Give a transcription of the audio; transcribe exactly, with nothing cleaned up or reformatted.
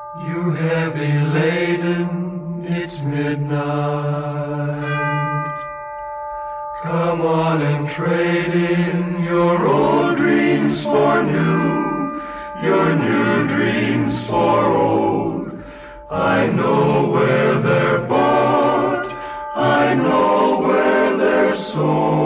You heavy laden, it's midnight. Come on and trade in your old dreams for new, your new dreams for old. I know where they're bought, I know where they're sold.